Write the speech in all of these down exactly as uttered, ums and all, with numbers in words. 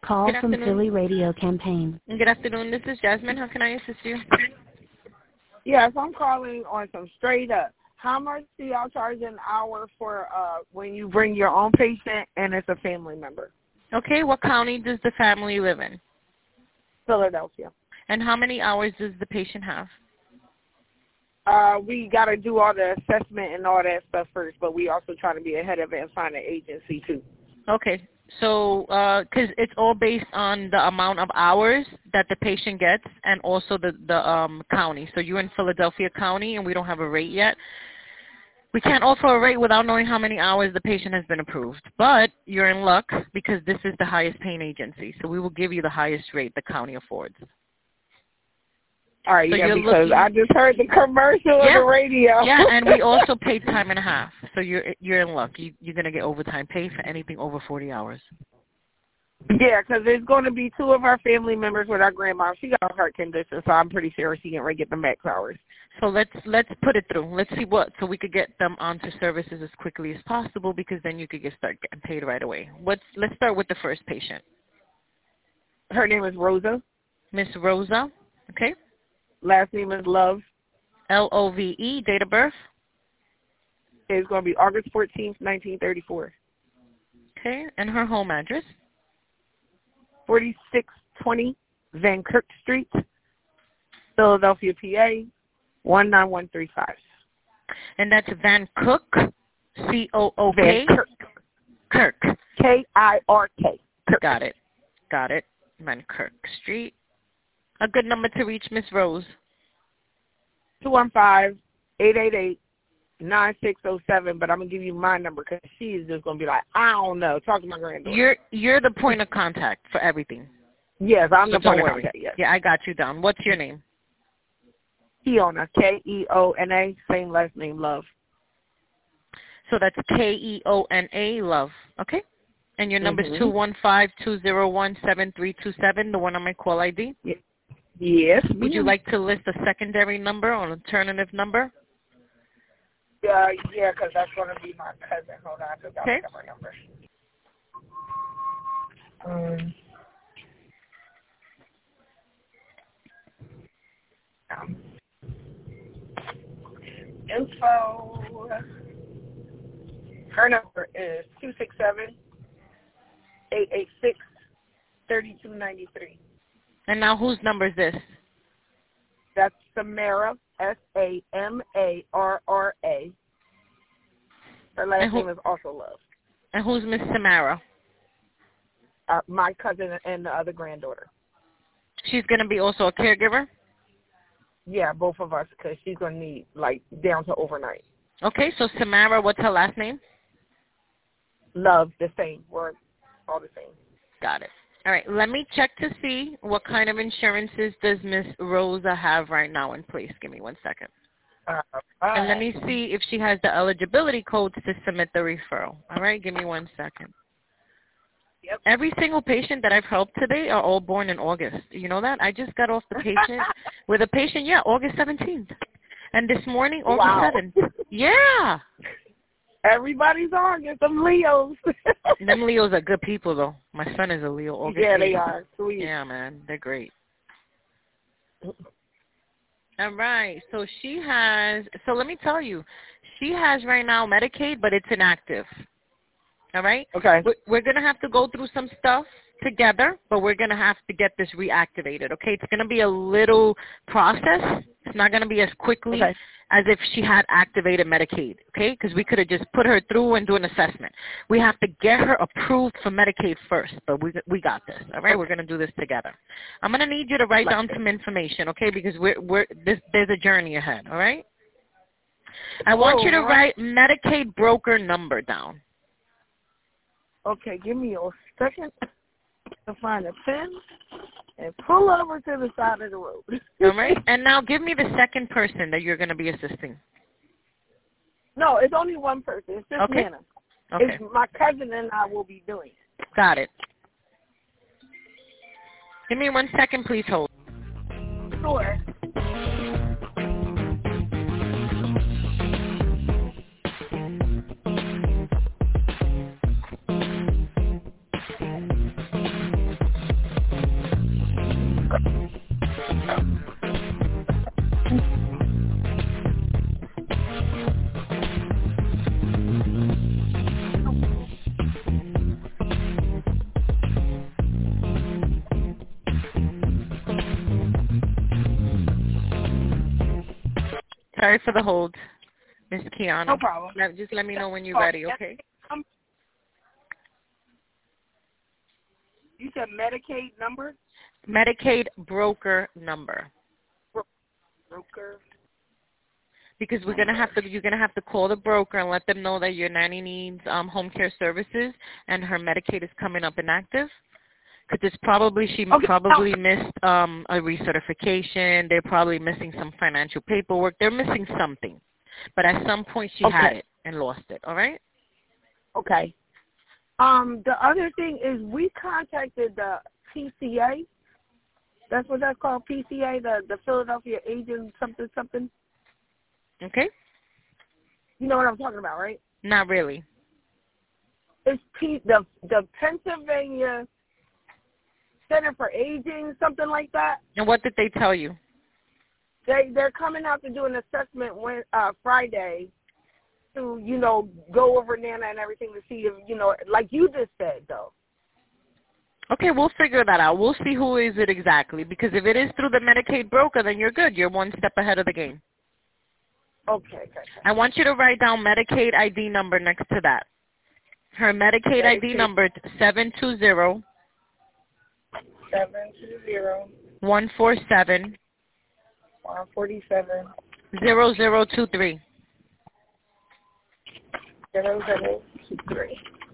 Call Good from afternoon. Philly Radio campaign. Good afternoon. This is Jasmine. How can I assist you? Yes, I'm calling on some straight up. How much do y'all charge an hour for uh, when you bring your own patient and it's a family member? Okay. What county does the family live in? Philadelphia. And how many hours does the patient have? Uh, we got to do all the assessment and all that stuff first, but we also try to be ahead of it and find an agency too. Okay. So, because it's all based on the amount of hours that the patient gets and also the, the um, county. So you're in Philadelphia County and we don't have a rate yet. We can't offer a rate without knowing how many hours the patient has been approved. But you're in luck because this is the highest paying agency. So we will give you the highest rate the county affords. All right, So yeah, you're because looking, I just heard the commercial yeah, on the radio. Yeah, and we also pay time and a half. So you're you're in luck. You, you're going to get overtime pay for anything over forty hours. Yeah, because there's going to be two of our family members with our grandma. She got a heart condition, so I'm pretty sure she can really get the max hours. So let's let's put it through. Let's see what, so we could get them onto services as quickly as possible because then you could get start getting paid right away. What's let's start with the first patient. Her name is Rosa. Miss Rosa, okay. Last name is Love. L O V E, date of birth. It's going to be August fourteenth, nineteen thirty-four. Okay, and her home address. forty-six twenty Van Kirk Street, Philadelphia, P A, one nine one three five. And that's Van Cook, C O O K. Van Kirk. Kirk. K I R K. Kirk. Got it. Got it. Van Kirk Street. A good number to reach Miss Rose. two one five, eight eight eight, nine six zero seven, but I'm going to give you my number because she's just going to be like, I don't know. Talk to my granddaughter. You're you're the point of contact for everything. Yes, I'm So the don't point of worry. contact, yes. Yeah, I got you down. What's your name? Keona, K E O N A, same last name, Love. So that's K E O N A, Love. Okay? And your number is Mm-hmm. two one five, two zero one, seven three two seven, the one on my call I D? Yeah. Yes. Would you like to list a secondary number or an alternative number? Uh, yeah, because that's going to be my cousin. Hold on, I forgot Okay. my number. Um, um, info. Her number is two six seven, eight eight six, three two nine three. And now whose number is this? That's Samara, S A M A R R A. Her last And who- name is also Love. And who's Miss Samara? Uh, my cousin and the other granddaughter. She's going to be also a caregiver? Yeah, both of us, because she's going to need, like, down to overnight. Okay, so Samara, what's her last name? Love, the same. We're all the same. Got it. All right, let me check to see what kind of insurances does Miss Rosa have right now in place. Give me one second. Uh, And let me see if she has the eligibility codes to submit the referral. All right, give me one second. Yep. Every single patient that I've helped today are all born in August. You know that? I just got off the patient with a patient, yeah, August seventeenth. And this morning, August Wow. seventh. Yeah. Everybody's August. Them Leos. Them Leos are good people, though. My son is a Leo. August Yeah, they eighth. are. Sweet. Yeah, man. They're great. All right. So she has, so let me tell you, she has right now Medicaid, but it's inactive. All right? Okay. We're, we're going to have to go through some stuff together, but we're going to have to get this reactivated, okay? It's going to be a little process. It's not going to be as quickly Okay. as if she had activated Medicaid, okay? Because we could have just put her through and do an assessment. We have to get her approved for Medicaid first, but we we got this, all right? Okay. We're going to do this together. I'm going to need you to write down some information, okay? Because we're we're this, there's a journey ahead, all right? I want Whoa, you to what? write Medicaid broker number down. Okay, give me a second to find a pen and pull over to the side of the road. All right? And now give me the second person that you're going to be assisting. No, it's only one person. It's just Okay. Nana. Okay. It's my cousin and I will be doing it. Got it. Give me one second, please hold. Sure. Sorry for the hold, Miss Kiana. No problem. Let, just let me know when you're ready, okay? You said Medicaid number? Medicaid broker number. Broker. Because we're gonna have to, you're gonna have to call the broker and let them know that your nanny needs um, home care services and her Medicaid is coming up inactive. Because it's probably she Okay. probably missed um, a recertification. They're probably missing some financial paperwork. They're missing something, but at some point she Okay. had it and lost it. All right. Okay. Um, the other thing is we contacted the P C A. That's what that's called, P C A, the the Philadelphia Agent something something. Okay. You know what I'm talking about, right? Not really. It's P the the Pennsylvania Center for Aging, something like that. And what did they tell you? They they're coming out to do an assessment when uh Friday to, you know, go over Nana and everything to see if, you know, like you just said though. Okay, we'll figure that out. We'll see who is it exactly. Because if it is through the Medicaid broker, then you're good. You're one step ahead of the game. Okay, okay. okay. I want you to write down Medicaid I D number next to that. Her Medicaid, Medicaid. I D number is seven two zero seven two zero one four seven one forty seven zero zero two three. Zero zero two three.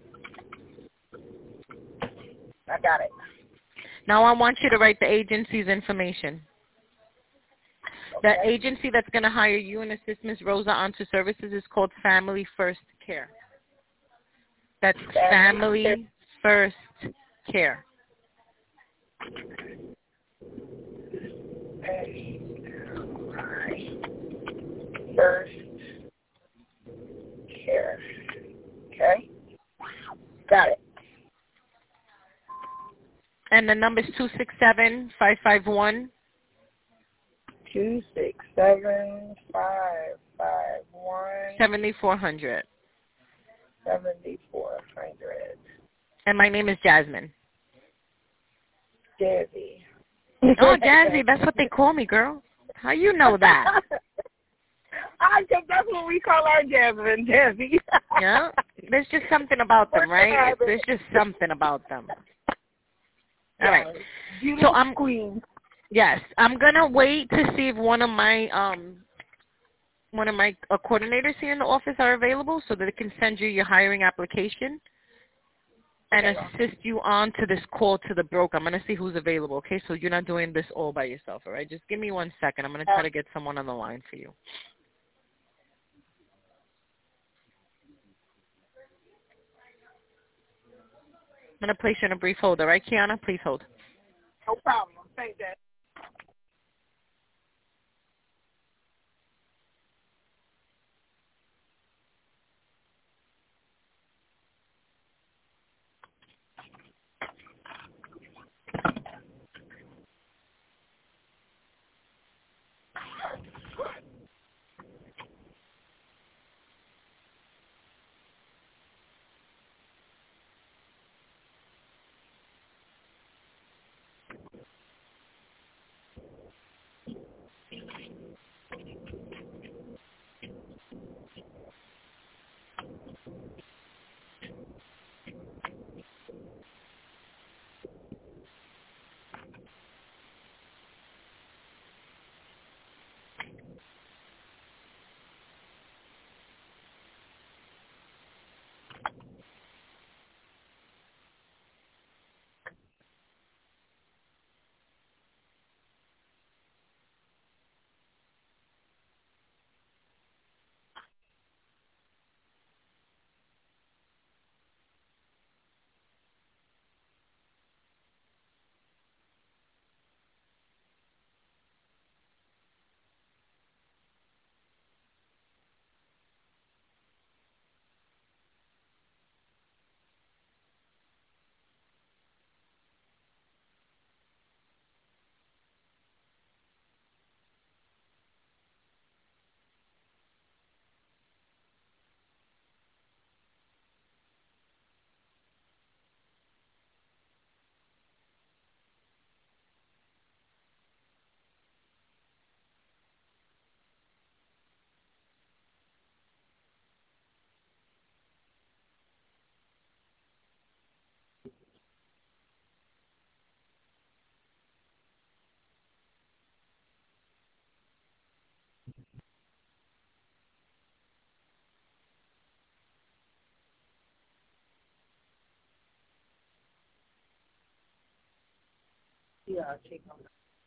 I got it. Now I want you to write the agency's information. Okay. The agency that's going to hire you and assist Miz Rosa onto services is called Family First Care. That's Family, Family First Care. First Care. Okay. Got it. And the number is two six seven, five five one. Two six seven five five one seventy four hundred. Seventy four hundred. And my name is Jasmine. Jazzy. Oh, Jazzy, that's what they call me, girl. How you know that? I think that's what we call our Jasmine, Jazzy. Yeah, there's just something about them, right? There's just something about them. All right. So I'm queen. Yes, I'm gonna wait to see if one of my um one of my uh, coordinators here in the office are available, so that they can send you your hiring application and Okay. assist you on to this call to the broker. I'm gonna see who's available. Okay, so you're not doing this all by yourself. All right, just give me one second. I'm gonna try to get someone on the line for you. I'm gonna place you on a brief hold. All right, Kiana, please hold. No problem. Thank you. Yeah, she comes.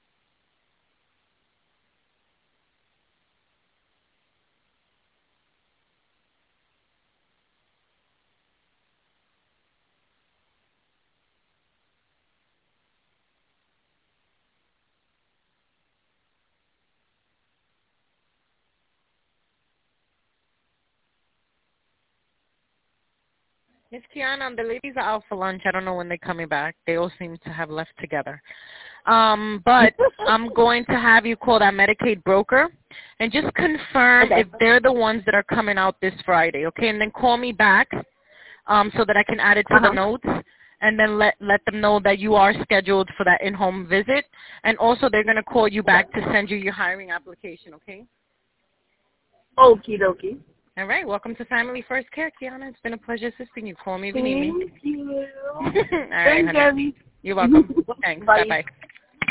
Miss Kiana, the ladies are out for lunch. I don't know when they're coming back. They all seem to have left together. Um, but I'm going to have you call that Medicaid broker and just confirm Okay. if they're the ones that are coming out this Friday, okay? And then call me back um, so that I can add it to Uh-huh. the notes, and then let let them know that you are scheduled for that in-home visit. And also they're going to call you back to send you your hiring application, okay? Okie dokie. All right. Welcome to Family First Care, Kiana. It's been a pleasure assisting you. Call me if you need me. Thank you. All right, Thanks, honey. Gabby. You're welcome. Thanks. Bye. Bye-bye.